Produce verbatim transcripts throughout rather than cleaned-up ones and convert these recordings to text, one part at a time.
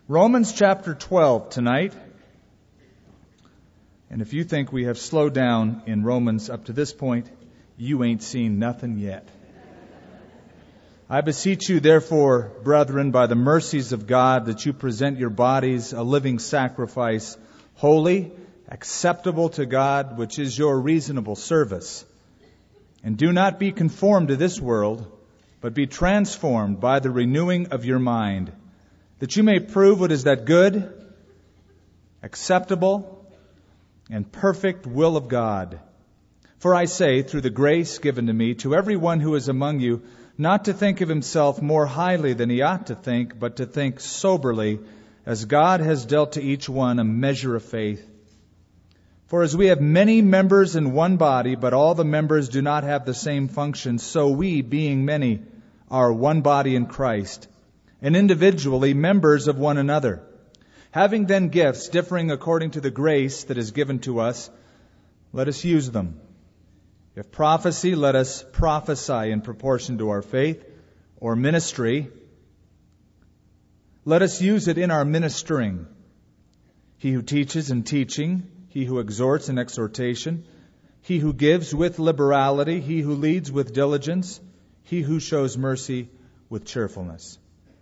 Romans chapter twelve tonight. And if you think we have slowed down in Romans up to this point, you ain't seen nothing yet. I beseech you, therefore, brethren, by the mercies of God, that you present your bodies a living sacrifice, holy, acceptable to God, which is your reasonable service. And do not be conformed to this world, but be transformed by the renewing of your mind, that you may prove what is that good, acceptable, and perfect will of God. For I say, through the grace given to me, to everyone who is among you, not to think of himself more highly than he ought to think, but to think soberly, as God has dealt to each one a measure of faith. For as we have many members in one body, but all the members do not have the same function, so we, being many, are one body in Christ, and individually members of one another. Having then gifts differing according to the grace that is given to us, let us use them. If prophecy, let us prophesy in proportion to our faith, or ministry, let us use it in our ministering. He who teaches in teaching, he who exhorts in exhortation, he who gives with liberality, he who leads with diligence, he who shows mercy with cheerfulness.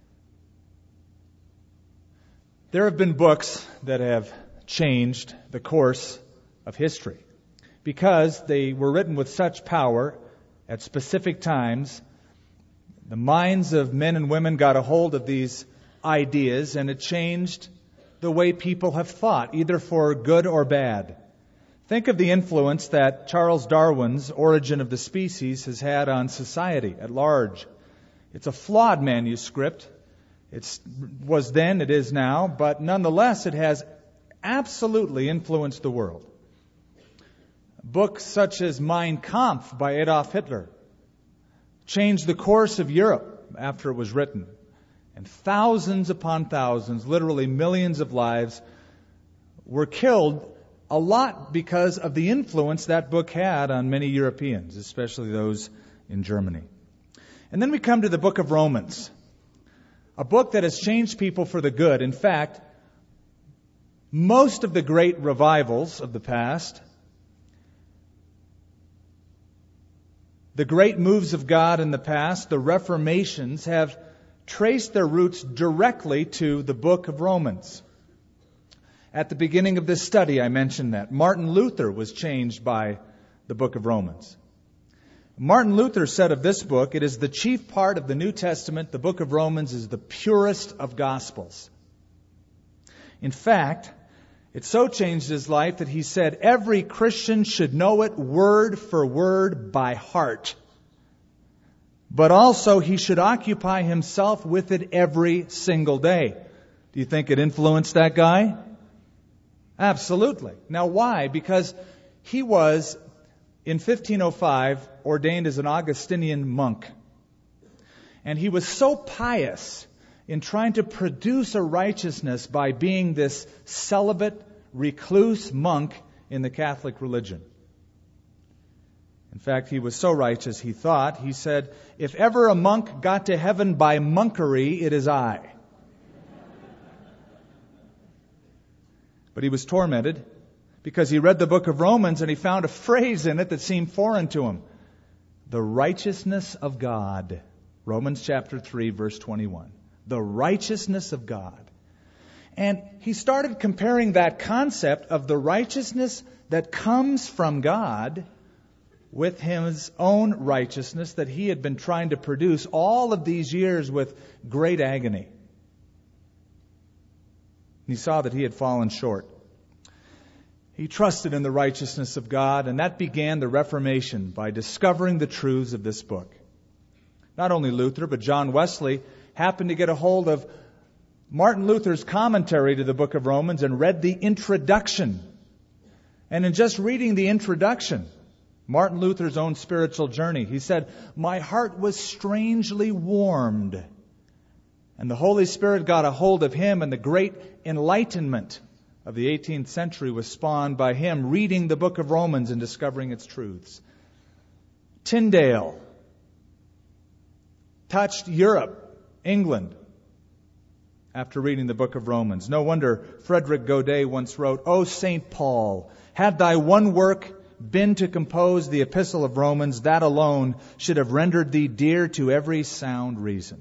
There have been books that have changed the course of history because they were written with such power at specific times. The minds of men and women got a hold of these ideas, and it changed the way people have thought, either for good or bad. Think of the influence that Charles Darwin's Origin of the Species has had on society at large. It's a flawed manuscript. It was then, it is now, but nonetheless it has absolutely influenced the world. Books such as Mein Kampf by Adolf Hitler changed the course of Europe after it was written. And thousands upon thousands, literally millions of lives, were killed, a lot because of the influence that book had on many Europeans, especially those in Germany. And then we come to the book of Romans. A book that has changed people for the good. In fact, most of the great revivals of the past, the great moves of God in the past, the reformations, have traced their roots directly to the book of Romans. At the beginning of this study, I mentioned that Martin Luther was changed by the book of Romans. Martin Luther said of this book, it is the chief part of the New Testament. The book of Romans is the purest of Gospels. In fact, it so changed his life that he said every Christian should know it word for word by heart. But also he should occupy himself with it every single day. Do you think it influenced that guy? Absolutely. Now why? Because he was, in fifteen oh five, ordained as an Augustinian monk. And he was so pious in trying to produce a righteousness by being this celibate, recluse monk in the Catholic religion. In fact, he was so righteous, he thought, he said, if ever a monk got to heaven by monkery, it is I. But he was tormented because he read the book of Romans and he found a phrase in it that seemed foreign to him. The righteousness of God. Romans chapter three, verse twenty-one. The righteousness of God. And he started comparing that concept of the righteousness that comes from God with his own righteousness that he had been trying to produce all of these years with great agony. He saw that he had fallen short. He trusted in the righteousness of God, and that began the Reformation by discovering the truths of this book. Not only Luther, but John Wesley happened to get a hold of Martin Luther's commentary to the book of Romans and read the introduction. And in just reading the introduction, Martin Luther's own spiritual journey, he said, my heart was strangely warmed. And the Holy Spirit got a hold of him, and the great enlightenment of the eighteenth century was spawned by him reading the book of Romans and discovering its truths. Tyndale touched Europe, England, after reading the book of Romans. No wonder Frederick Godet once wrote, "O Saint Paul, had thy one work been to compose the epistle of Romans, that alone should have rendered thee dear to every sound reason."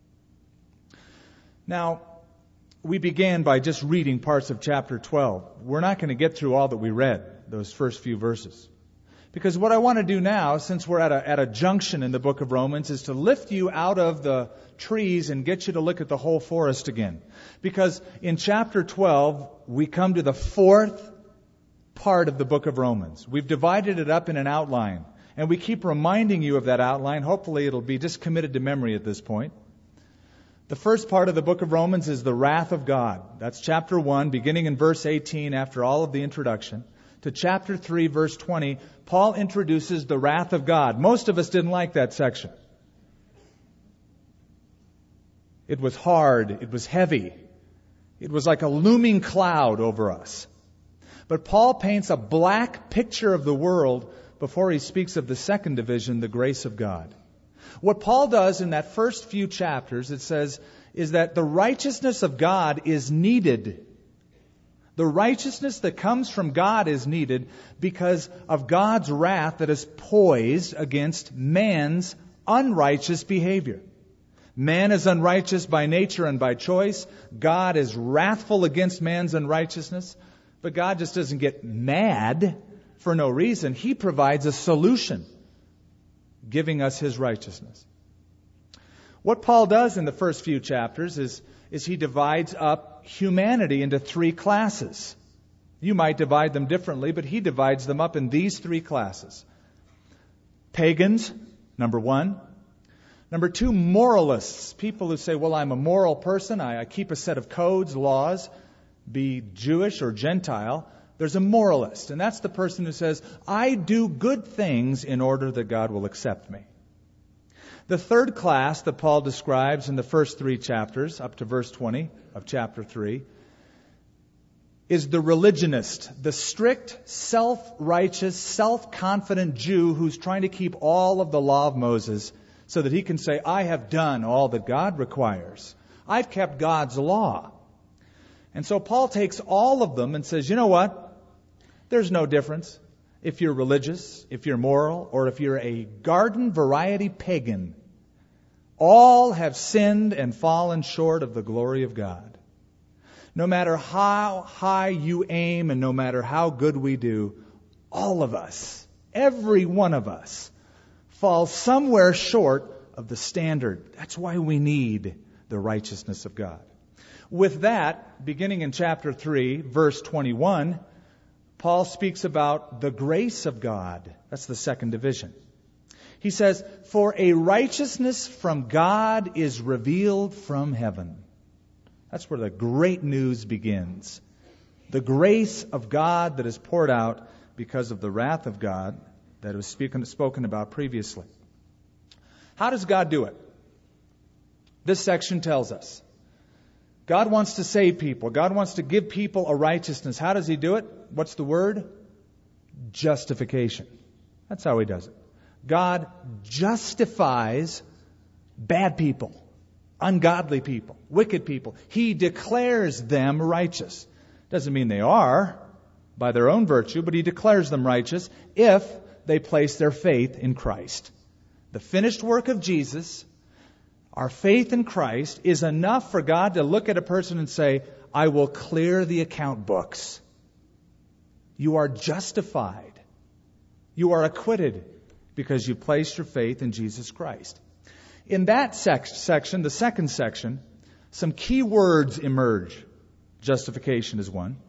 Now, we began by just reading parts of chapter twelve. We're not going to get through all that we read, those first few verses. Because what I want to do now, since we're at a, at a junction in the book of Romans, is to lift you out of the trees and get you to look at the whole forest again. Because in chapter twelve, we come to the fourth part of the book of Romans. We've divided it up in an outline, and we keep reminding you of that outline. Hopefully it'll be just committed to memory at this point. The first part of the book of Romans is the wrath of God. That's chapter one, beginning in verse eighteen, after all of the introduction, to chapter three, verse twenty. Paul introduces the wrath of God. Most of us didn't like that section. It was hard. It was heavy. It was like a looming cloud over us. But Paul paints a black picture of the world before he speaks of the second division, the grace of God. What Paul does in that first few chapters, it says, is that the righteousness of God is needed. The righteousness that comes from God is needed because of God's wrath that is poised against man's unrighteous behavior. Man is unrighteous by nature and by choice. God is wrathful against man's unrighteousness. But God just doesn't get mad for no reason. He provides a solution, giving us His righteousness. What Paul does in the first few chapters is, is he divides up humanity into three classes. You might divide them differently, but he divides them up in these three classes. Pagans, number one. Number two, moralists. People who say, well, I'm a moral person. I, I keep a set of codes, laws. Be Jewish or Gentile, there's a moralist. And that's the person who says, I do good things in order that God will accept me. The third class that Paul describes in the first three chapters, up to verse twenty of chapter three, is the religionist, the strict, self-righteous, self-confident Jew who's trying to keep all of the law of Moses so that he can say, I have done all that God requires. I've kept God's law. And so Paul takes all of them and says, you know what? There's no difference if you're religious, if you're moral, or if you're a garden variety pagan. All have sinned and fallen short of the glory of God. No matter how high you aim and no matter how good we do, all of us, every one of us, falls somewhere short of the standard. That's why we need the righteousness of God. With that, beginning in chapter three, verse twenty-one, Paul speaks about the grace of God. That's the second division. He says, for a righteousness from God is revealed from heaven. That's where the great news begins. The grace of God that is poured out because of the wrath of God that was spoken, spoken about previously. How does God do it? This section tells us. God wants to save people. God wants to give people a righteousness. How does He do it? What's the word? Justification. That's how He does it. God justifies bad people, ungodly people, wicked people. He declares them righteous. Doesn't mean they are by their own virtue, but He declares them righteous if they place their faith in Christ. The finished work of Jesus, our faith in Christ, is enough for God to look at a person and say, I will clear the account books. You are justified. You are acquitted because you placed your faith in Jesus Christ. In that sec- section, the second section, some key words emerge. Justification is one.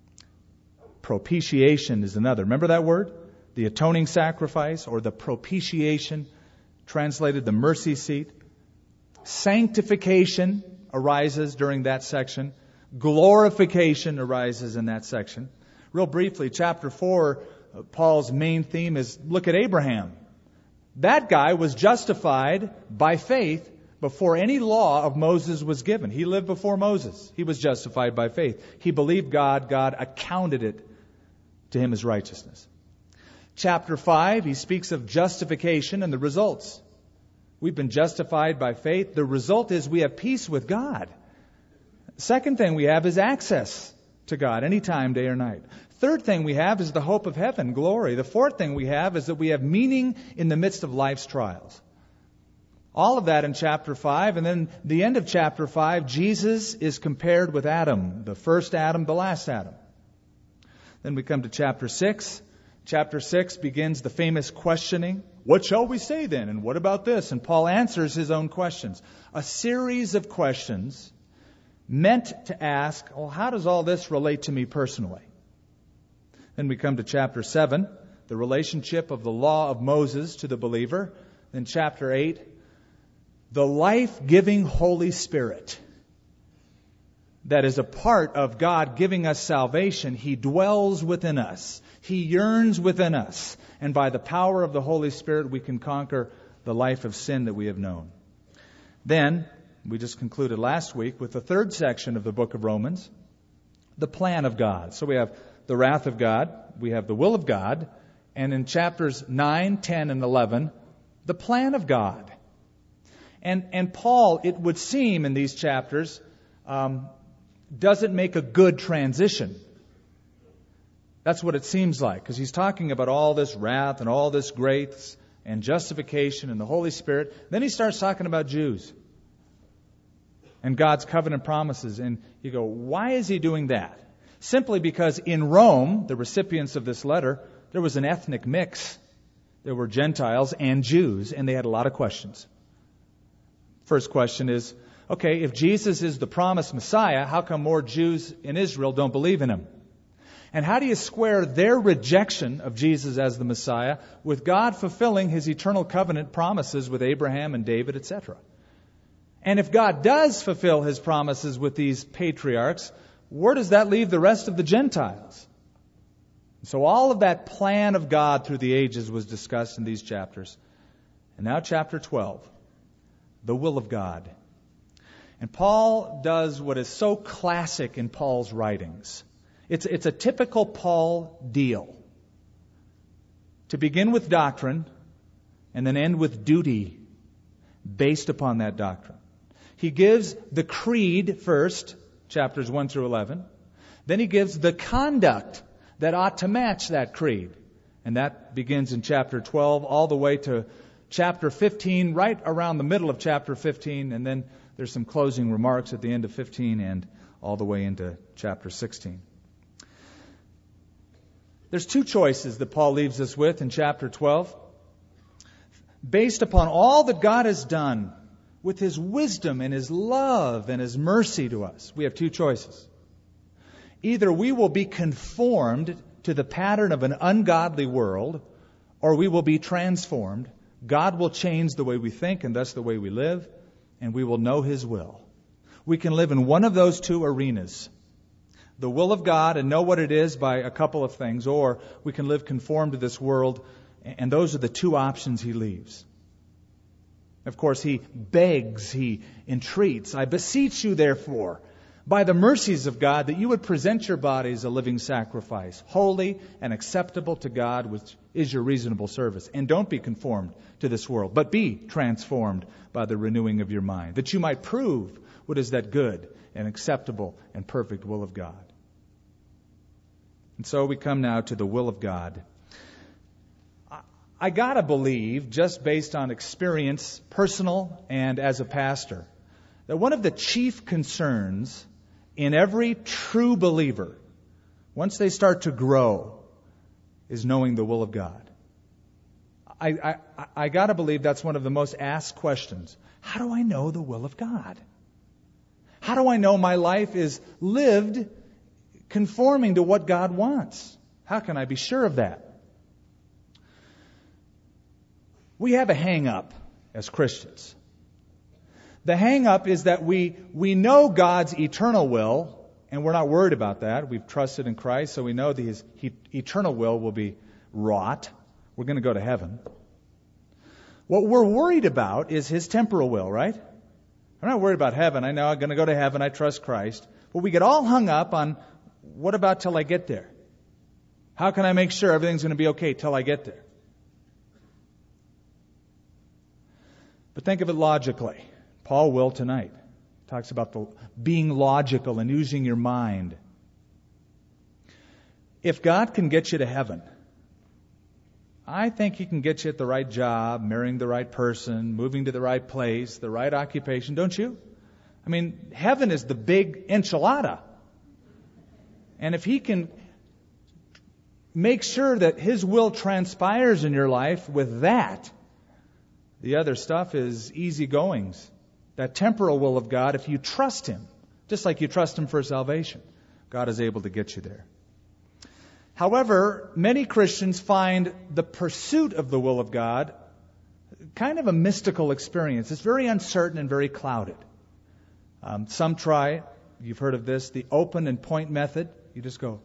Propitiation is another. Remember that word? The atoning sacrifice, or the propitiation, translated the mercy seat. Sanctification arises during that section. Glorification arises in that section. Real briefly, chapter four, Paul's main theme is look at Abraham. That guy was justified by faith before any law of Moses was given. He lived before Moses. He was justified by faith. He believed God. God accounted it to him as righteousness. Chapter five, he speaks of justification and the results. We've been justified by faith. The result is we have peace with God. Second thing we have is access to God anytime, day or night. Third thing we have is the hope of heaven, glory. The fourth thing we have is that we have meaning in the midst of life's trials. All of that in chapter five. And then the end of chapter five, Jesus is compared with Adam, the first Adam, the last Adam. Then we come to chapter six. Chapter six begins the famous questioning. What shall we say then? And what about this? And Paul answers his own questions. A series of questions meant to ask, well, how does all this relate to me personally? Then we come to chapter seven, the relationship of the law of Moses to the believer. Then chapter eight, the life-giving Holy Spirit that is a part of God giving us salvation. He dwells within us. He yearns within us. And by the power of the Holy Spirit, we can conquer the life of sin that we have known. Then, we just concluded last week with the third section of the book of Romans, the plan of God. So we have the wrath of God, we have the will of God, and in chapters nine, ten, and eleven, the plan of God. And and Paul, it would seem in these chapters, um, doesn't make a good transition. That's what it seems like, because he's talking about all this wrath and all this grace and justification and the Holy Spirit. Then he starts talking about Jews and God's covenant promises. And you go, why is he doing that? Simply because in Rome, the recipients of this letter, there was an ethnic mix. There were Gentiles and Jews, and they had a lot of questions. First question is, okay, if Jesus is the promised Messiah, how come more Jews in Israel don't believe in him? And how do you square their rejection of Jesus as the Messiah with God fulfilling his eternal covenant promises with Abraham and David, et cetera? And if God does fulfill his promises with these patriarchs, where does that leave the rest of the Gentiles? So all of that plan of God through the ages was discussed in these chapters. And now chapter twelve, the will of God. And Paul does what is so classic in Paul's writings. It's, it's a typical Paul deal. To begin with doctrine and then end with duty based upon that doctrine. He gives the creed first, chapters one through eleven. Then he gives the conduct that ought to match that creed. And that begins in chapter twelve all the way to chapter fifteen, right around the middle of chapter fifteen. And then there's some closing remarks at the end of fifteen and all the way into chapter sixteen. There's two choices that Paul leaves us with in chapter twelve. Based upon all that God has done with his wisdom and his love and his mercy to us, we have two choices. Either we will be conformed to the pattern of an ungodly world, or we will be transformed. God will change the way we think and thus the way we live, and we will know his will. We can live in one of those two arenas. The will of God and know what it is by a couple of things, or we can live conformed to this world, and those are the two options he leaves. Of course, he begs, he entreats, I beseech you therefore, by the mercies of God, that you would present your bodies a living sacrifice, holy and acceptable to God, which is your reasonable service. And don't be conformed to this world, but be transformed by the renewing of your mind, that you might prove what is that good and acceptable and perfect will of God. And so we come now to the will of God. I gotta believe, just based on experience, personal and as a pastor, that one of the chief concerns in every true believer, once they start to grow, is knowing the will of God. I, I, I gotta believe that's one of the most asked questions. How do I know the will of God? How do I know my life is lived conforming to what God wants? How can I be sure of that? We have a hang-up as Christians. The hang-up is that we, we know God's eternal will, and we're not worried about that. We've trusted in Christ, so we know that His he, eternal will will be wrought. We're going to go to heaven. What we're worried about is His temporal will, right? I'm not worried about heaven. I know I'm going to go to heaven. I trust Christ. But we get all hung up on, what about till I get there? How can I make sure everything's going to be okay till I get there? But think of it logically. Paul will tonight. talks about the being logical and using your mind. If God can get you to heaven, I think He can get you at the right job, marrying the right person, moving to the right place, the right occupation, don't you? I mean, heaven is the big enchilada. And if He can make sure that His will transpires in your life with that, the other stuff is easy goings. That temporal will of God, if you trust Him, just like you trust Him for salvation, God is able to get you there. However, many Christians find the pursuit of the will of God kind of a mystical experience. It's very uncertain and very clouded. Um, some try, you've heard of this, the open and point method. You just go,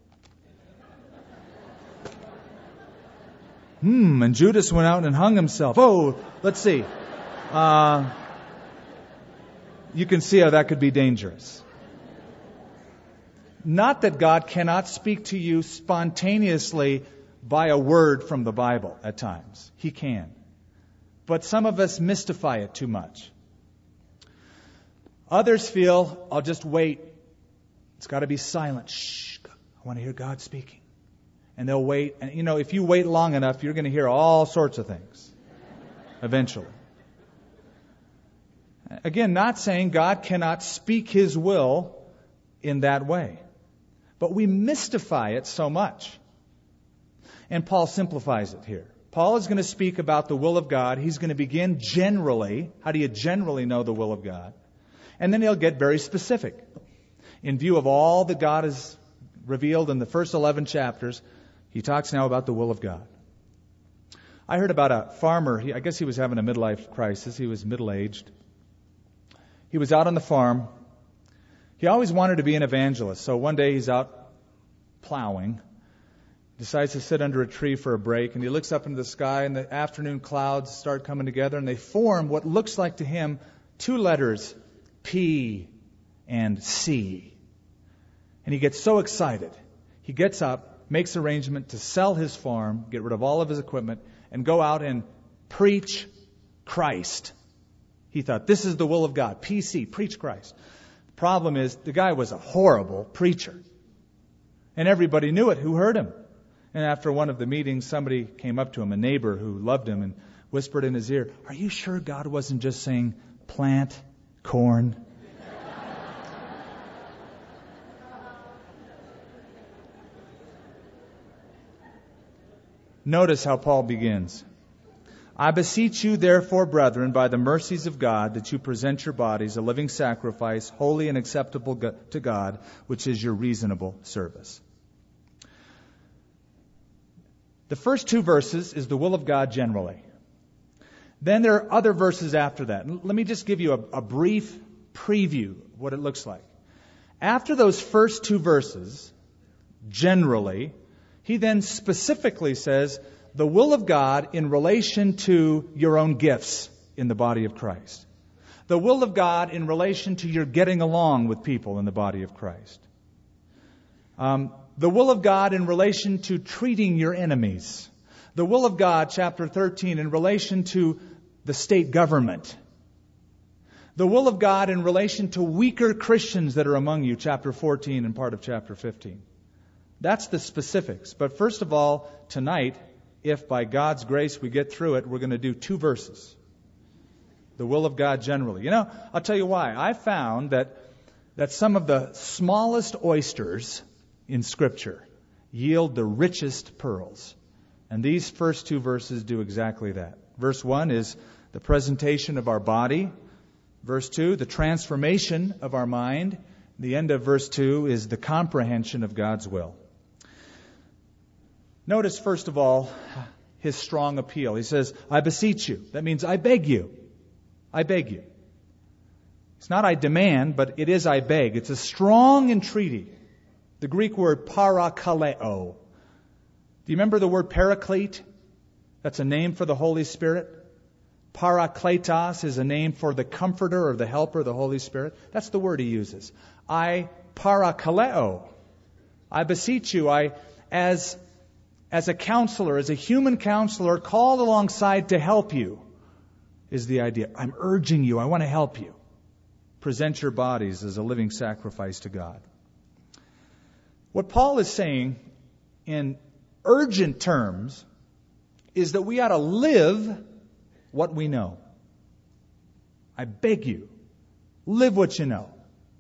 hmm, and Judas went out and hung himself. Oh, let's see. Uh, you can see how that could be dangerous. Not that God cannot speak to you spontaneously by a word from the Bible at times. He can. But some of us mystify it too much. Others feel, I'll just wait. It's got to be silent. Shh, I want to hear God speaking. And they'll wait. And, you know, if you wait long enough, you're going to hear all sorts of things eventually. Again, not saying God cannot speak His will in that way. But we mystify it so much. And Paul simplifies it here. Paul is going to speak about the will of God. He's going to begin generally. How do you generally know the will of God? And then he'll get very specific. In view of all that God has revealed in the first eleven chapters, he talks now about the will of God. I heard about a farmer. He, I guess he was having a midlife crisis. He was middle-aged. He was out on the farm. He always wanted to be an evangelist. So one day he's out plowing, decides to sit under a tree for a break, and he looks up into the sky, and the afternoon clouds start coming together, and they form what looks like to him two letters, P and C. And he gets so excited. He gets up, makes arrangement to sell his farm, get rid of all of his equipment, and go out and preach Christ. He thought, this is the will of God. P C, preach Christ. Problem is, the guy was a horrible preacher. And everybody knew it who heard him. And after one of the meetings, somebody came up to him, a neighbor who loved him, and whispered in his ear, are you sure God wasn't just saying, plant corn? Notice how Paul begins. I beseech you, therefore, brethren, by the mercies of God, that you present your bodies a living sacrifice, holy and acceptable to God, which is your reasonable service. The first two verses is the will of God generally. Then there are other verses after that. Let me just give you a, a brief preview of what it looks like. After those first two verses, generally, he then specifically says, the will of God in relation to your own gifts in the body of Christ. The will of God in relation to your getting along with people in the body of Christ. Um, the will of God in relation to treating your enemies. The will of God, chapter thirteen, in relation to the state government. The will of God in relation to weaker Christians that are among you, chapter fourteen and part of chapter fifteen. That's the specifics. But first of all, tonight, if by God's grace we get through it, we're going to do two verses. The will of God generally. You know, I'll tell you why. I found that that some of the smallest oysters in Scripture yield the richest pearls. And these first two verses do exactly that. Verse one is the presentation of our body. Verse two, the transformation of our mind. The end of verse two is the comprehension of God's will. Notice, first of all, his strong appeal. He says, I beseech you. That means I beg you. I beg you. It's not I demand, but it is I beg. It's a strong entreaty. The Greek word parakaleo. Do you remember the word paraclete? That's a name for the Holy Spirit. Parakletos is a name for the comforter or the helper, the Holy Spirit. That's the word he uses. I parakaleo. I beseech you. I, as As a counselor, as a human counselor, called alongside to help you, is the idea. I'm urging you. I want to help you. present your bodies as a living sacrifice to God. What Paul is saying in urgent terms is that we ought to live what we know. I beg you, live what you know.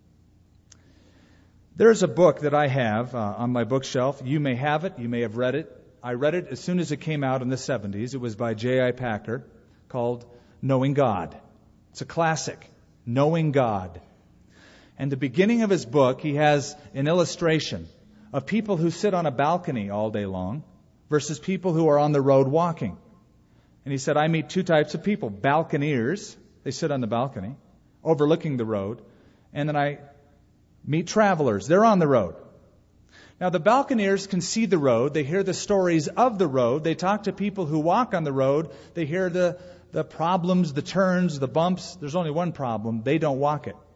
There's a book that I have uh, on my bookshelf. You may have it. You may have read it. I read it as soon as it came out in the seventies. It was by J I Packer, called Knowing God. It's a classic, Knowing God. And the beginning of his book, he has an illustration of people who sit on a balcony all day long versus people who are on the road walking. And he said, I meet two types of people. Balconeers, they sit on the balcony, overlooking the road. And then I meet travelers. They're on the road. Now, the balconeers can see the road. They hear the stories of the road. They talk to people who walk on the road. They hear the, the problems, the turns, the bumps. There's only one problem. They don't walk it.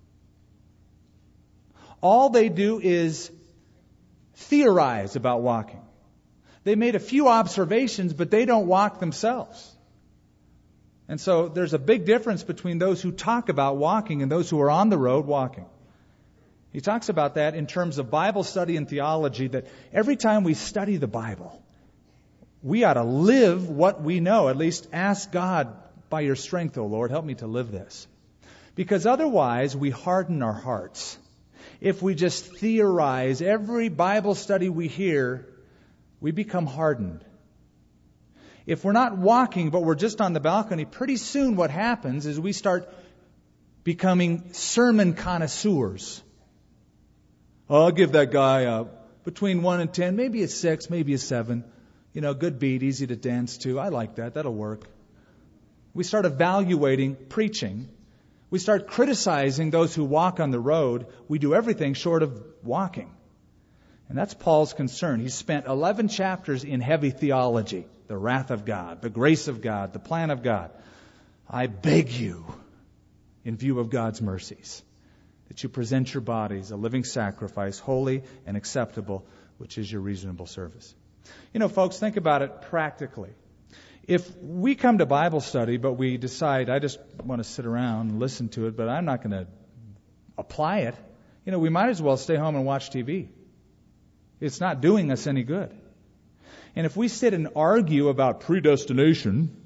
All they do is theorize about walking. They made a few observations, but they don't walk themselves. And so there's a big difference between those who talk about walking and those who are on the road walking. He talks about that in terms of Bible study and theology, that every time we study the Bible, we ought to live what we know. At least ask God, by your strength, O Lord, help me to live this. Because otherwise we harden our hearts. If we just theorize every Bible study we hear, we become hardened. If we're not walking, but we're just on the balcony, pretty soon what happens is we start becoming sermon connoisseurs. Oh, I'll give that guy a, between one and ten, maybe a six, maybe a seven. You know, good beat, easy to dance to. I like that. That'll work. We start evaluating preaching. We start criticizing those who walk on the road. We do everything short of walking. And that's Paul's concern. He spent eleven chapters in heavy theology. The wrath of God, the grace of God, the plan of God. I beg you, in view of God's mercies, that you present your bodies a living sacrifice, holy and acceptable, which is your reasonable service. You know, folks, think about it practically. If we come to Bible study, but we decide, I just want to sit around and listen to it, but I'm not going to apply it, you know, we might as well stay home and watch T V. It's not doing us any good. And if we sit and argue about predestination,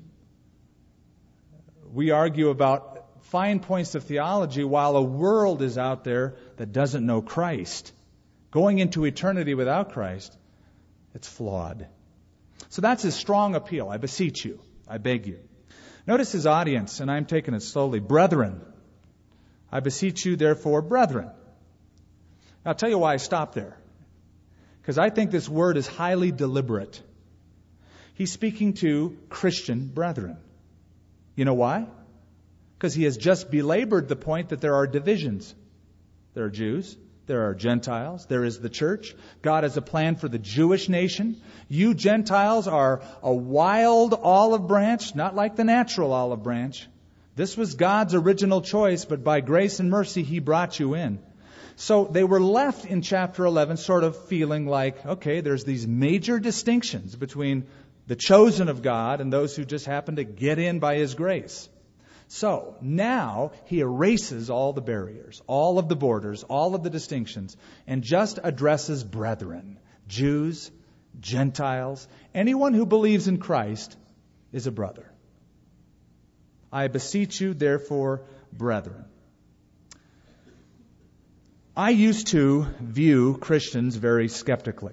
we argue about fine points of theology while a world is out there that doesn't know Christ, going into eternity without Christ, it's flawed. So that's his strong appeal. I beseech you. I beg you. Notice his audience, and I'm taking it slowly. Brethren. I beseech you, therefore, brethren. I'll tell you why I stopped there. Because I think this word is highly deliberate. He's speaking to Christian brethren. You know why? Because he has just belabored the point that there are divisions. There are Jews. There are Gentiles. There is the church. God has a plan for the Jewish nation. You Gentiles are a wild olive branch, not like the natural olive branch. This was God's original choice, but by grace and mercy, He brought you in. So they were left in chapter eleven sort of feeling like, okay, there's these major distinctions between the chosen of God and those who just happen to get in by His grace. So now He erases all the barriers, all of the borders, all of the distinctions, and just addresses brethren, Jews, Gentiles. Anyone who believes in Christ is a brother. I beseech you, therefore, brethren. I used to view Christians very skeptically.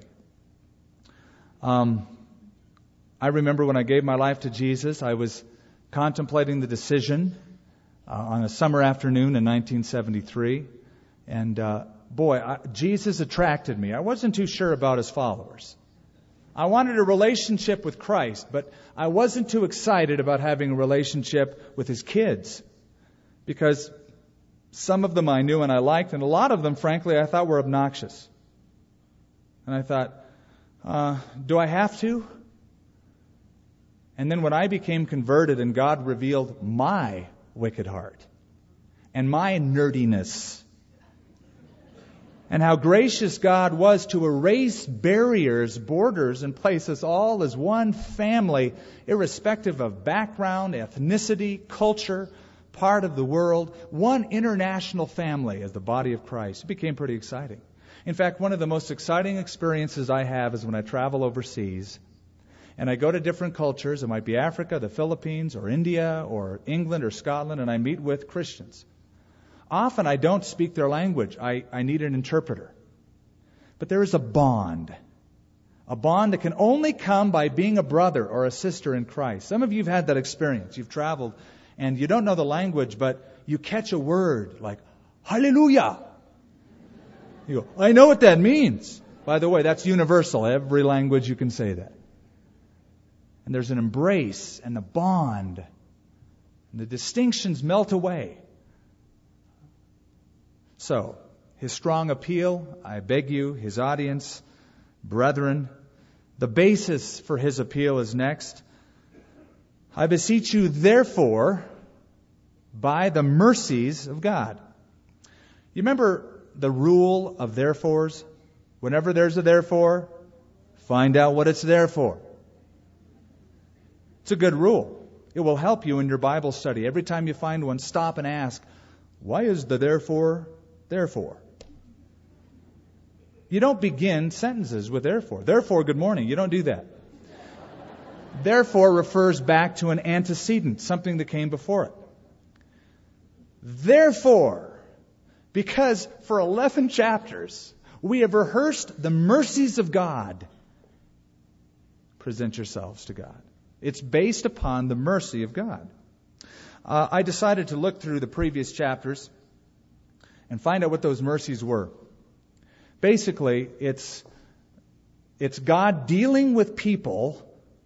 Um, I remember when I gave my life to Jesus, I was contemplating the decision uh, on a summer afternoon in nineteen seventy-three. And uh, boy, I, Jesus attracted me. I wasn't too sure about His followers. I wanted a relationship with Christ, but I wasn't too excited about having a relationship with His kids. Because some of them I knew and I liked, and a lot of them, frankly, I thought were obnoxious. And I thought, uh, do I have to? And then when I became converted and God revealed my wicked heart and my nerdiness and how gracious God was to erase barriers, borders, and place us all as one family, irrespective of background, ethnicity, culture, part of the world, one international family as the body of Christ. It became pretty exciting. In fact, one of the most exciting experiences I have is when I travel overseas and I go to different cultures. It might be Africa, the Philippines, or India, or England, or Scotland, and I meet with Christians. Often I don't speak their language. I, I need an interpreter. But there is a bond. A bond that can only come by being a brother or a sister in Christ. Some of you have had that experience. You've traveled and you don't know the language, but you catch a word like, hallelujah. You go, I know what that means. By the way, that's universal. Every language you can say that. And there's an embrace and a bond. And the distinctions melt away. So, his strong appeal, I beg you, his audience, brethren, the basis for his appeal is next. I beseech you, therefore, by the mercies of God. You remember the rule of therefores? Whenever there's a therefore, find out what it's there for. It's a good rule. It will help you in your Bible study. Every time you find one, stop and ask, why is the therefore therefore? You don't begin sentences with therefore. Therefore, good morning. You don't do that. Therefore refers back to an antecedent, something that came before it. Therefore, because for eleven chapters, we have rehearsed the mercies of God, present yourselves to God. It's based upon the mercy of God. Uh, I decided to look through the previous chapters and find out what those mercies were. Basically, it's it's God dealing with people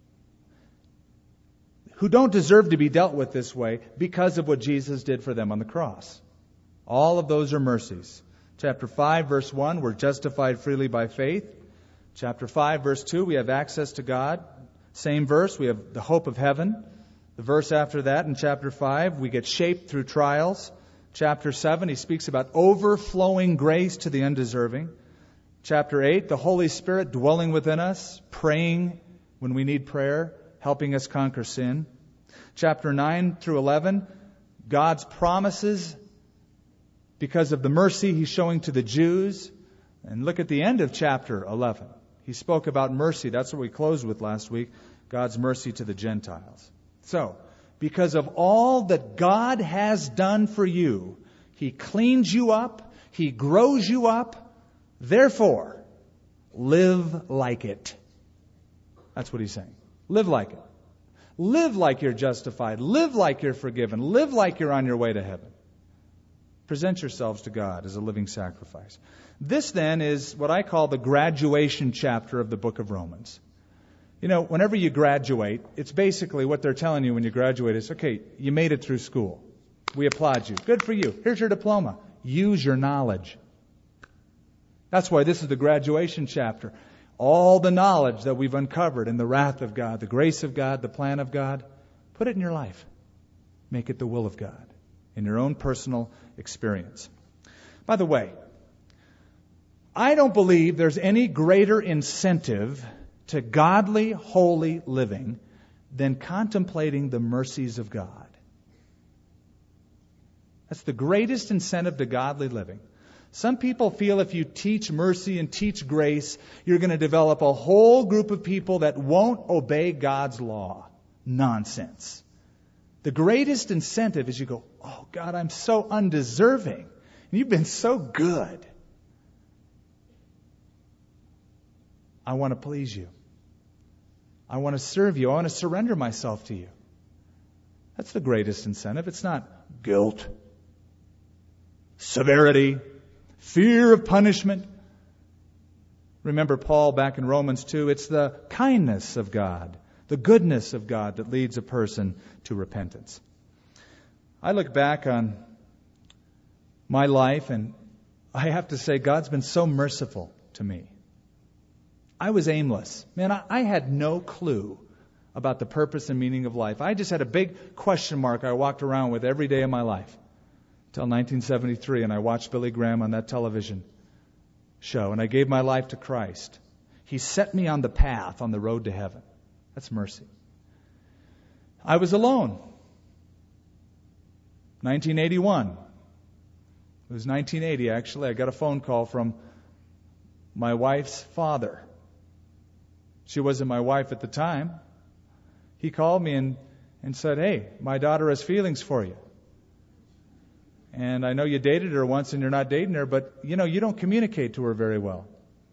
who don't deserve to be dealt with this way because of what Jesus did for them on the cross. All of those are mercies. Chapter five, verse one, we're justified freely by faith. Chapter five, verse two, we have access to God. Same verse, we have the hope of heaven. The verse after that, in chapter five, we get shaped through trials. Chapter seven, he speaks about overflowing grace to the undeserving. Chapter eight, the Holy Spirit dwelling within us, praying when we need prayer, helping us conquer sin. Chapter nine through eleven, God's promises because of the mercy He's showing to the Jews. And look at the end of chapter eleven. He spoke about mercy. That's what we closed with last week. God's mercy to the Gentiles. So, because of all that God has done for you, He cleans you up. He grows you up. Therefore, live like it. That's what He's saying. Live like it. Live like you're justified. Live like you're forgiven. Live like you're on your way to heaven. Present yourselves to God as a living sacrifice. This then is what I call the graduation chapter of the book of Romans. You know, whenever you graduate, it's basically what they're telling you when you graduate is, okay, you made it through school. We applaud you. Good for you. Here's your diploma. Use your knowledge. That's why this is the graduation chapter. All the knowledge that we've uncovered in the wrath of God, the grace of God, the plan of God, put it in your life. Make it the will of God in your own personal experience. By the way, I don't believe there's any greater incentive to godly, holy living than contemplating the mercies of God. That's the greatest incentive to godly living. Some people feel if you teach mercy and teach grace, you're going to develop a whole group of people that won't obey God's law. Nonsense. The greatest incentive is you go, oh God, I'm so undeserving. And you've been so good. I want to please you. I want to serve you. I want to surrender myself to you. That's the greatest incentive. It's not guilt, severity, fear of punishment. Remember Paul back in Romans two, it's the kindness of God, the goodness of God that leads a person to repentance. I look back on my life and I have to say God's been so merciful to me. I was aimless. Man, I, I had no clue about the purpose and meaning of life. I just had a big question mark I walked around with every day of my life. Until nineteen seventy-three, and I watched Billy Graham on that television show, and I gave my life to Christ. He set me on the path, on the road to heaven. That's mercy. I was alone. nineteen eighty-one. It was nineteen eighty, actually. I got a phone call from my wife's father. She wasn't my wife at the time. He called me and, and said, "Hey, my daughter has feelings for you. And I know you dated her once and you're not dating her, but, you know, you don't communicate to her very well.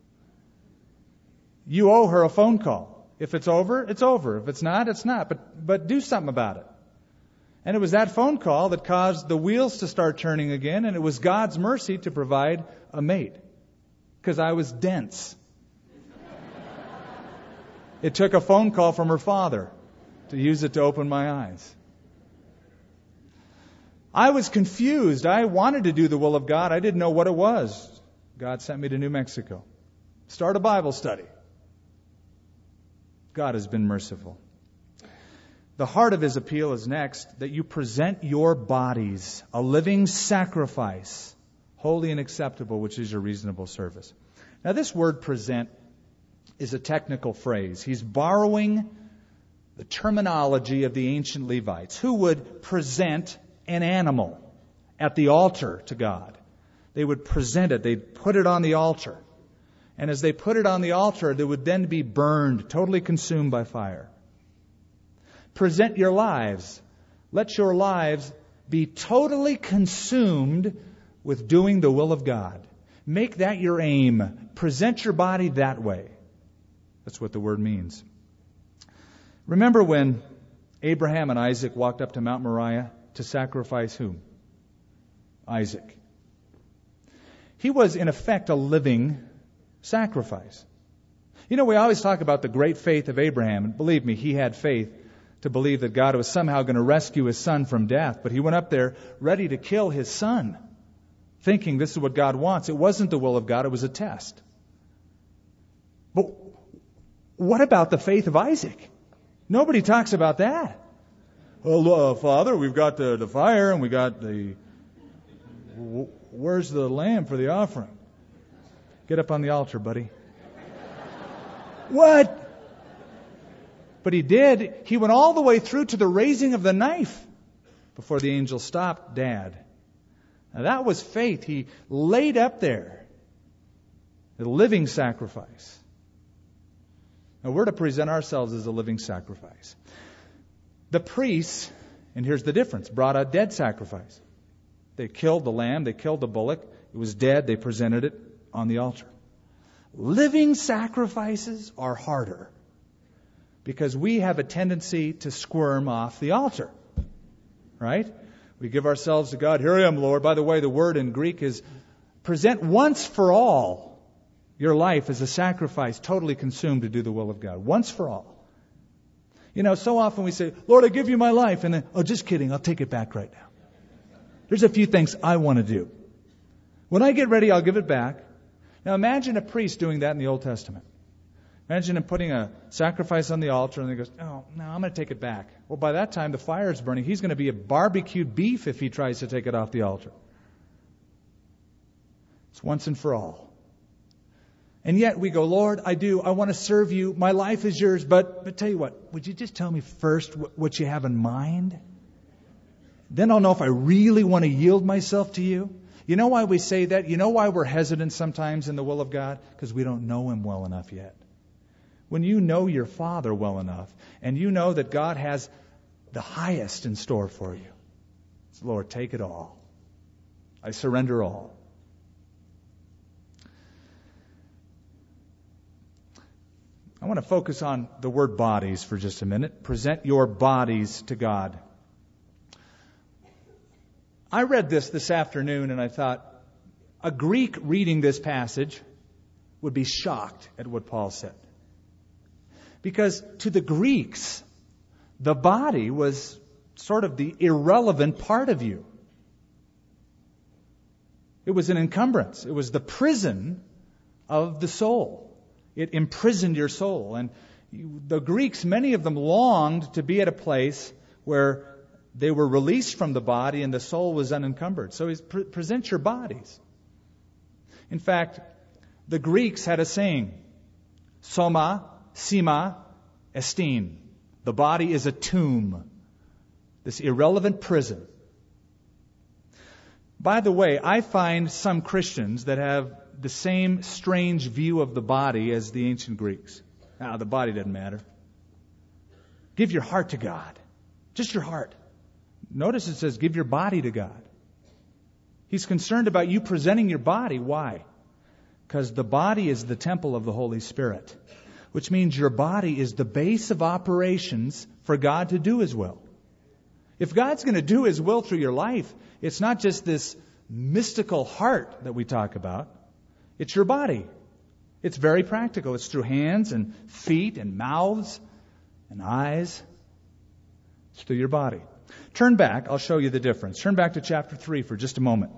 You owe her a phone call. If it's over, it's over. If it's not, it's not. But, but do something about it." And it was that phone call that caused the wheels to start turning again, and it was God's mercy to provide a mate. Because I was dense. It took a phone call from her father to use it to open my eyes. I was confused. I wanted to do the will of God. I didn't know what it was. God sent me to New Mexico. Start a Bible study. God has been merciful. The heart of his appeal is next, that you present your bodies a living sacrifice, holy and acceptable, which is your reasonable service. Now, this word present is a technical phrase. He's borrowing the terminology of the ancient Levites, who would present an animal at the altar to God. They would present it. They'd put it on the altar. And as they put it on the altar, it would then be burned, totally consumed by fire. Present your lives. Let your lives be totally consumed with doing the will of God. Make that your aim. Present your body that way. That's what the word means. Remember when Abraham and Isaac walked up to Mount Moriah to sacrifice whom? Isaac. He was, in effect, a living sacrifice. You know, we always talk about the great faith of Abraham, and believe me, he had faith to believe that God was somehow going to rescue his son from death. But he went up there ready to kill his son, thinking this is what God wants. It wasn't the will of God, it was a test. But what about the faith of Isaac? Nobody talks about that. Well, uh, Father, we've got the, the fire and we got the... Where's the lamb for the offering? Get up on the altar, buddy. What? But he did. He went all the way through to the raising of the knife before the angel stopped Dad. Now that was faith. He laid up there the living sacrifice. Now we're to present ourselves as a living sacrifice. The priests, and here's the difference, brought a dead sacrifice. They killed the lamb, they killed the bullock. It was dead, they presented it on the altar. Living sacrifices are harder because we have a tendency to squirm off the altar. Right? We give ourselves to God. Here I am, Lord. By the way, the word in Greek is present once for all your life as a sacrifice, totally consumed to do the will of God. Once for all. You know, so often we say, Lord, I give you my life. And then, oh, just kidding. I'll take it back right now. There's a few things I want to do. When I get ready, I'll give it back. Now imagine a priest doing that in the Old Testament. Imagine him putting a sacrifice on the altar and he goes, oh, no, I'm going to take it back. Well, by that time, the fire is burning. He's going to be a barbecued beef if he tries to take it off the altar. It's once and for all. And yet we go, Lord, I do. I want to serve you. My life is yours. But, but tell you what, would you just tell me first what, what you have in mind? Then I'll know if I really want to yield myself to you. You know why we say that? You know why we're hesitant sometimes in the will of God? Because we don't know Him well enough yet. When you know your Father well enough, and you know that God has the highest in store for you, Lord, take it all. I surrender all. I want to focus on the word bodies for just a minute. Present your bodies to God. I read this this afternoon and I thought, a Greek reading this passage would be shocked at what Paul said. Because to the Greeks, the body was sort of the irrelevant part of you. It was an encumbrance. It was the prison of the soul. It imprisoned your soul. And the Greeks, many of them longed to be at a place where they were released from the body and the soul was unencumbered. So he's pre- present your bodies. In fact, the Greeks had a saying, soma, sima, estin. The body is a tomb, this irrelevant prison. By the way, I find some Christians that have the same strange view of the body as the ancient Greeks. Now, the body doesn't matter. Give your heart to God. Just your heart. Notice it says, give your body to God. He's concerned about you presenting your body. Why? Because the body is the temple of the Holy Spirit, which means your body is the base of operations for God to do His will. If God's going to do His will through your life, it's not just this mystical heart that we talk about. It's your body. It's very practical. It's through hands and feet and mouths and eyes. It's through your body. Turn back. I'll show you the difference. Turn back to chapter three for just a moment.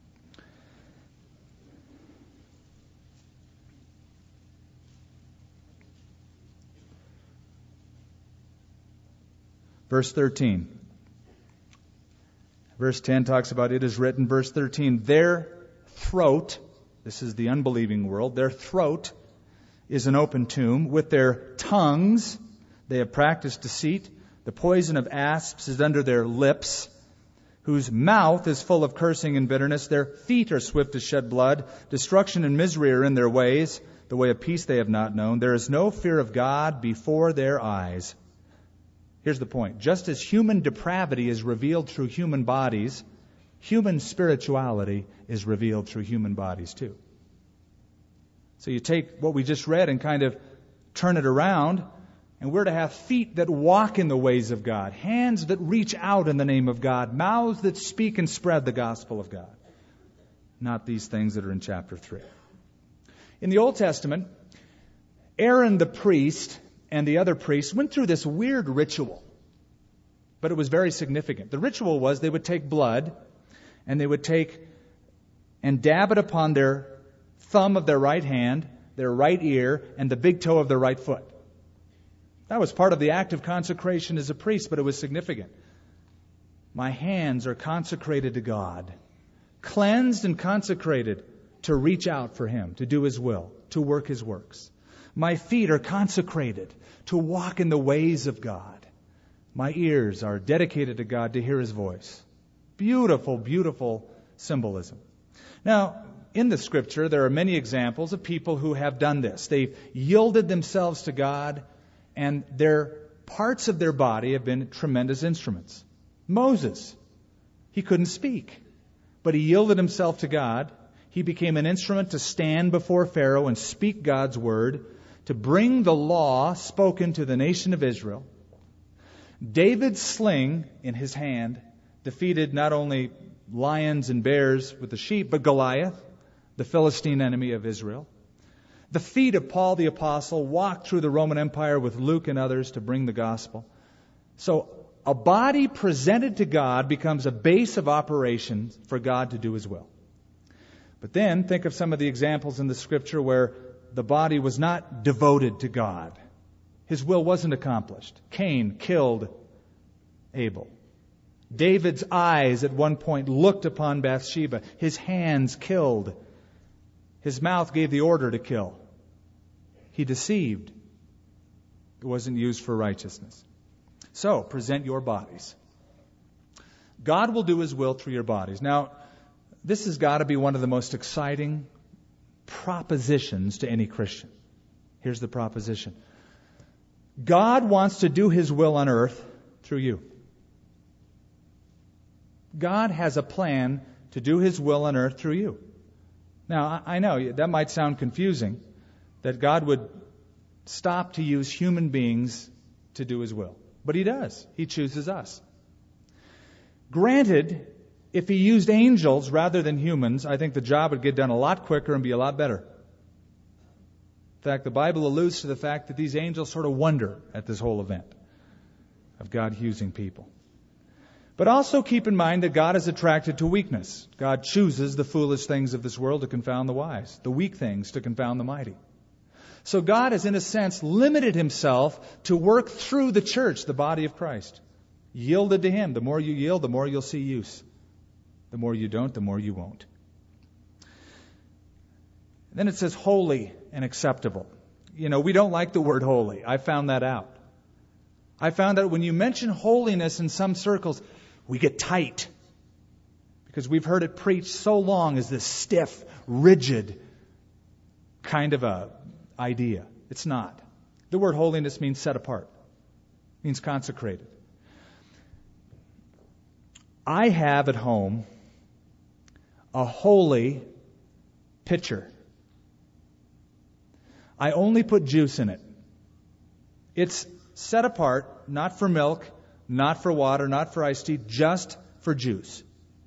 Verse thirteen. Verse ten talks about it is written. Verse thirteen, their throat, this is the unbelieving world, their throat is an open tomb. With their tongues they have practiced deceit. The poison of asps is under their lips, whose mouth is full of cursing and bitterness. Their feet are swift to shed blood. Destruction and misery are in their ways. The way of peace they have not known. There is no fear of God before their eyes. Here's the point. Just as human depravity is revealed through human bodies, human spirituality is revealed through human bodies too. So you take what we just read and kind of turn it around, and we're to have feet that walk in the ways of God, hands that reach out in the name of God, mouths that speak and spread the gospel of God. Not these things that are in chapter three. In the Old Testament, Aaron the priest and the other priests went through this weird ritual, but it was very significant. The ritual was they would take blood and they would take and dab it upon their thumb of their right hand, their right ear, and the big toe of their right foot. That was part of the act of consecration as a priest, but it was significant. My hands are consecrated to God, cleansed and consecrated to reach out for Him, to do His will, to work His works. My feet are consecrated to walk in the ways of God. My ears are dedicated to God to hear His voice. Beautiful, beautiful symbolism. Now, in the Scripture, there are many examples of people who have done this. They've yielded themselves to God, and their parts of their body have been tremendous instruments. Moses, he couldn't speak, but he yielded himself to God. He became an instrument to stand before Pharaoh and speak God's word, to bring the law spoken to the nation of Israel. David's sling in his hand defeated not only lions and bears with the sheep, but Goliath, the Philistine enemy of Israel. The feet of Paul the Apostle walked through the Roman Empire with Luke and others to bring the gospel. So a body presented to God becomes a base of operations for God to do His will. But then think of some of the examples in the Scripture where the body was not devoted to God. His will wasn't accomplished. Cain killed Abel. David's eyes at one point looked upon Bathsheba. His hands killed. His mouth gave the order to kill. He deceived. It wasn't used for righteousness. So, present your bodies. God will do His will through your bodies. Now, this has got to be one of the most exciting propositions to any Christian. Here's the proposition. God wants to do His will on earth through you. God has a plan to do His will on earth through you. Now, I know that might sound confusing, that God would stop to use human beings to do His will. But He does. He chooses us. Granted, if He used angels rather than humans, I think the job would get done a lot quicker and be a lot better. In fact, the Bible alludes to the fact that these angels sort of wonder at this whole event of God using people. But also keep in mind that God is attracted to weakness. God chooses the foolish things of this world to confound the wise, the weak things to confound the mighty. So God has, in a sense, limited Himself to work through the church, the body of Christ. Yielded to Him. The more you yield, the more you'll see use. The more you don't, the more you won't. Then it says holy and acceptable. You know, we don't like the word holy. I found that out. I found that when you mention holiness in some circles, we get tight. because we've heard it preached so long as this stiff, rigid kind of a idea. It's not. The word holiness means set apart, means consecrated. I have at home a holy pitcher. I only put juice in it. It's set apart, not for milk, not for water, not for iced tea, just for juice.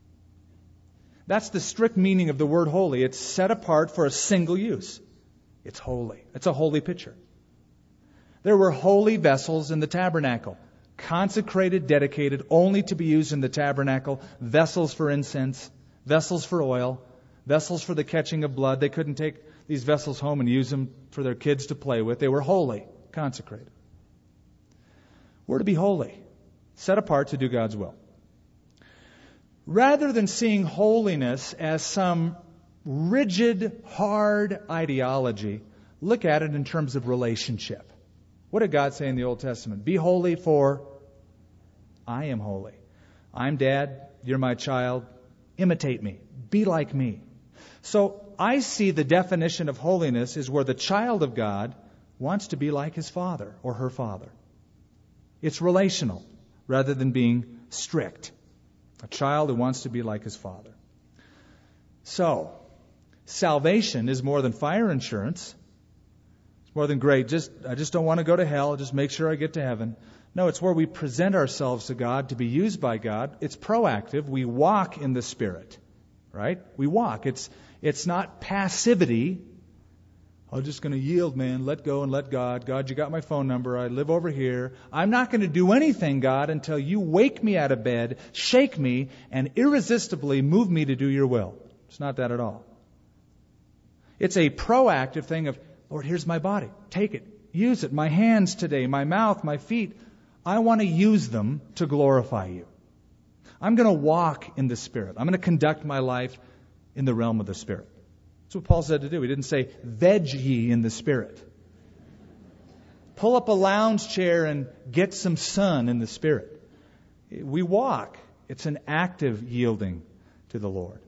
That's the strict meaning of the word holy. It's set apart for a single use. It's holy. It's a holy pitcher. There were holy vessels in the tabernacle, consecrated, dedicated, only to be used in the tabernacle, vessels for incense, vessels for oil, vessels for the catching of blood. They couldn't take these vessels home and use them for their kids to play with. They were holy, consecrated. We're to be holy, set apart to do God's will. Rather than seeing holiness as some rigid, hard ideology, look at it in terms of relationship. What did God say in the Old Testament? Be holy, for I am holy. I'm Dad, you're my child. Imitate me. Be like me. So I see the definition of holiness is where the child of God wants to be like his father or her father. It's relational rather than being strict. A child who wants to be like his father. So, salvation is more than fire insurance. It's more than great. Just I just don't want to go to hell. Just make sure I get to heaven. No, it's where we present ourselves to God to be used by God. It's proactive. We walk in the Spirit. Right? We walk. It's it's not passivity. I'm just going to yield, man. Let go and let God. God, you got my phone number. I live over here. I'm not going to do anything, God, until you wake me out of bed, shake me, and irresistibly move me to do your will. It's not that at all. It's a proactive thing of, Lord, here's my body. Take it. Use it. My hands today, my mouth, my feet. I want to use them to glorify you. I'm going to walk in the Spirit. I'm going to conduct my life in the realm of the Spirit. That's what Paul said to do. He didn't say, veg ye in the Spirit. Pull up a lounge chair and get some sun in the Spirit. We walk. It's an active yielding to the Lord.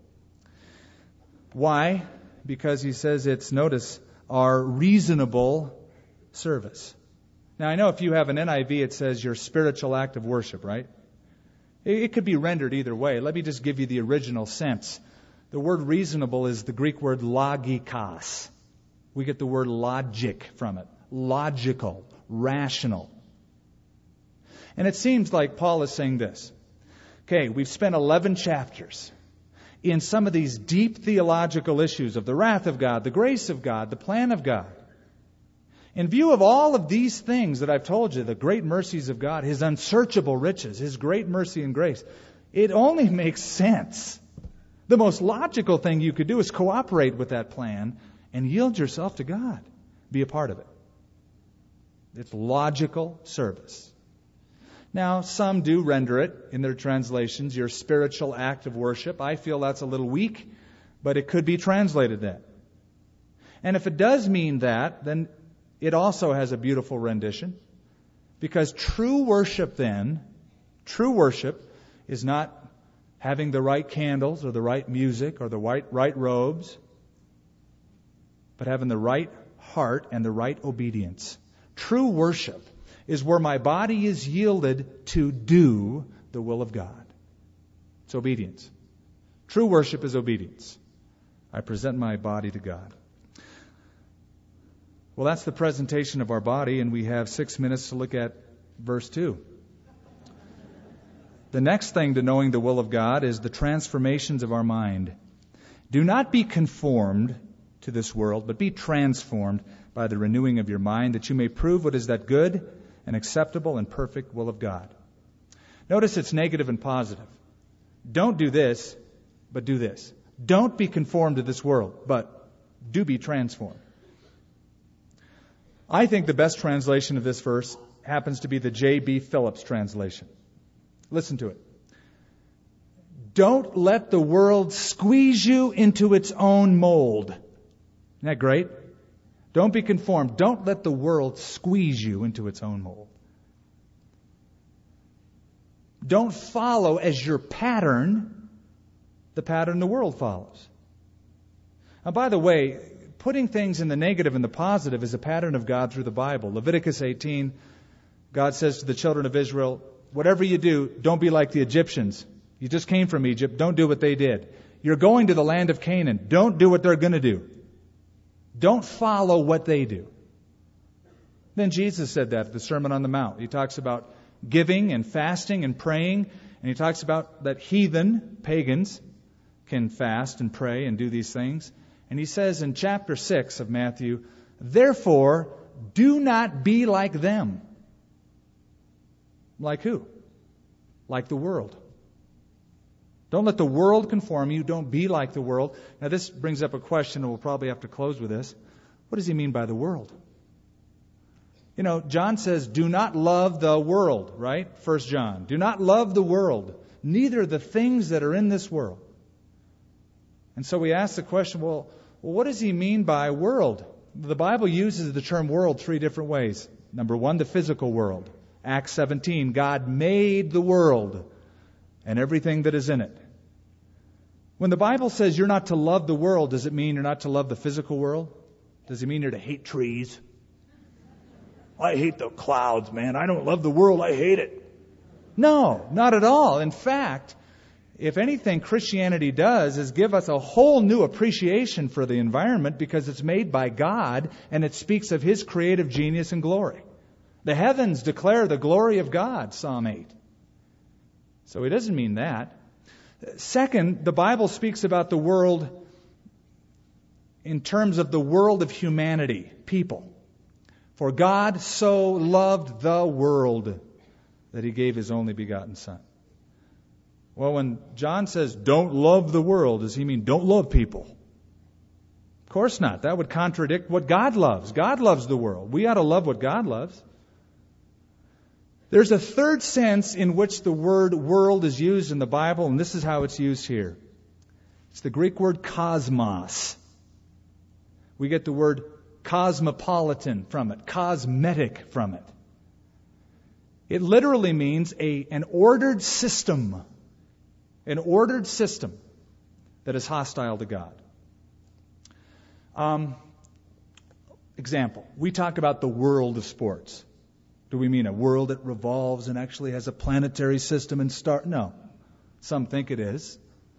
Why? Because he says it's, notice, our reasonable service. Now, I know if you have an N I V, it says your spiritual act of worship, right? It could be rendered either way. Let me just give you the original sense. The word reasonable is the Greek word logikos. We get the word logic from it. Logical, rational. And it seems like Paul is saying this. Okay, we've spent eleven chapters in some of these deep theological issues of the wrath of God, the grace of God, the plan of God. In view of all of these things that I've told you, the great mercies of God, His unsearchable riches, His great mercy and grace, it only makes sense. The most logical thing you could do is cooperate with that plan and yield yourself to God. Be a part of it. It's logical service. Now, some do render it in their translations, your spiritual act of worship. I feel that's a little weak, but it could be translated that. And if it does mean that, then it also has a beautiful rendition. Because true worship then, true worship is not having the right candles or the right music or the right, right robes, but having the right heart and the right obedience. True worship is where my body is yielded to do the will of God. It's obedience. True worship is obedience. I present my body to God. Well, that's the presentation of our body, and we have six minutes to look at verse two. The next thing to knowing the will of God is the transformations of our mind. Do not be conformed to this world, but be transformed by the renewing of your mind, that you may prove what is that good and acceptable and perfect will of God. Notice it's negative and positive. Don't do this, but do this. Don't be conformed to this world, but do be transformed. I think the best translation of this verse happens to be the J B Phillips translation. Listen to it. Don't let the world squeeze you into its own mold. Isn't that great? Don't be conformed. Don't let the world squeeze you into its own mold. Don't follow as your pattern the pattern the world follows. Now, by the way, putting things in the negative and the positive is a pattern of God through the Bible. Leviticus eighteen, God says to the children of Israel, whatever you do, don't be like the Egyptians. You just came from Egypt. Don't do what they did. You're going to the land of Canaan. Don't do what they're going to do. Don't follow what they do. Then Jesus said that at the Sermon on the Mount. He talks about giving and fasting and praying. And he talks about that heathen, pagans, can fast and pray and do these things. And he says in chapter six of Matthew, therefore, do not be like them. Like who? Like the world. Don't let the world conform you. Don't be like the world. Now this brings up a question, and we'll probably have to close with this. What does he mean by the world? You know, John says, do not love the world, right? First John. Do not love the world, neither the things that are in this world. And so we ask the question, well, well, what does he mean by world? The Bible uses the term world three different ways. Number one, the physical world. Acts seventeen, God made the world and everything that is in it. When the Bible says you're not to love the world, does it mean you're not to love the physical world? Does it mean you're to hate trees? I hate the clouds, man. I don't love the world. I hate it. No, not at all. In fact, if anything Christianity does is give us a whole new appreciation for the environment because it's made by God and it speaks of His creative genius and glory. The heavens declare the glory of God, Psalm eight. So it doesn't mean that. Second, the Bible speaks about the world in terms of the world of humanity, people. For God so loved the world that He gave His only begotten Son. Well, when John says, don't love the world, does he mean don't love people? Of course not. That would contradict what God loves. God loves the world. We ought to love what God loves. There's a third sense in which the word world is used in the Bible, and this is how it's used here. It's the Greek word cosmos. We get the word cosmopolitan from it, cosmetic from it. It literally means a, an ordered system, an ordered system that is hostile to God. Um, example, we talk about the world of sports. Do we mean a world that revolves and actually has a planetary system and star? No. Some think it is.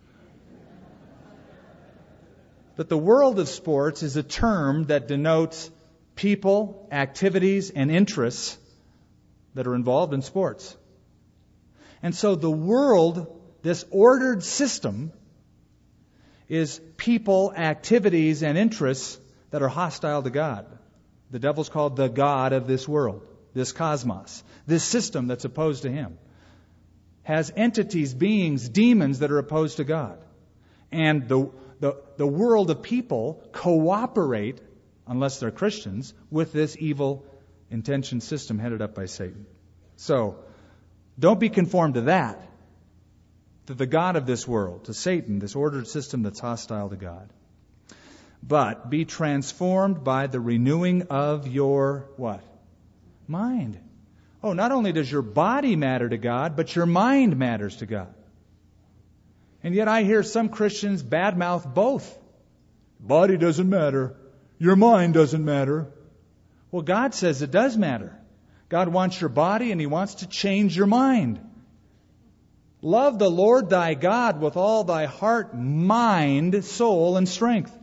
But the world of sports is a term that denotes people, activities, and interests that are involved in sports. And so the world, this ordered system, is people, activities, and interests that are hostile to God. The devil's called the god of this world. This cosmos, this system that's opposed to Him, has entities, beings, demons that are opposed to God. And the, the, the world of people cooperate, unless they're Christians, with this evil intention system headed up by Satan. So, don't be conformed to that, to the god of this world, to Satan, this ordered system that's hostile to God. But be transformed by the renewing of your what? Mind. Oh, not only does your body matter to God, but your mind matters to God. And yet I hear some Christians badmouth both. Body doesn't matter. Your mind doesn't matter. Well, God says it does matter. God wants your body and He wants to change your mind. Love the Lord thy God with all thy heart, mind, soul, and strength.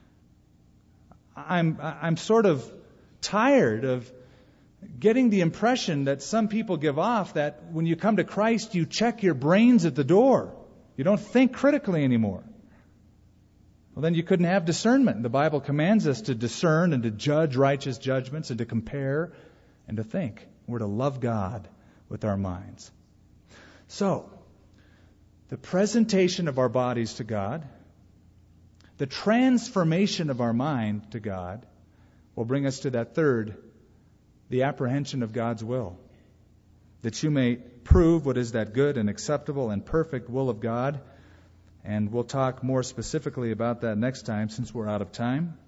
I'm, I'm sort of tired of getting the impression that some people give off that when you come to Christ, you check your brains at the door. You don't think critically anymore. Well, then you couldn't have discernment. The Bible commands us to discern and to judge righteous judgments and to compare and to think. We're to love God with our minds. So, the presentation of our bodies to God, the transformation of our mind to God, will bring us to that third, the apprehension of God's will, that you may prove what is that good and acceptable and perfect will of God. And we'll talk more specifically about that next time since we're out of time.